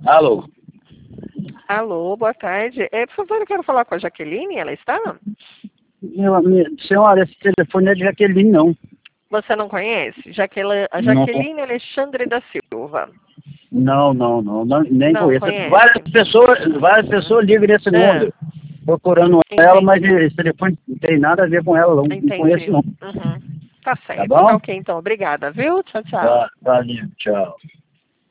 Alô? Alô, boa tarde. Por favor, eu quero falar com a Jaqueline, ela está? Senhora, esse telefone não é de Jaqueline, não. Você não conhece? A Não. Jaqueline Alexandre da Silva. Não, nem Não conheço. conhece? Várias pessoas ligam nesse número, procurando ela, mas esse telefone não tem nada a ver com ela, não. Entendi. Não conheço, não. Uhum. Tá certo. Tá bom? Tá ok, então. Obrigada, viu? Tchau, tchau. Valeu, tchau.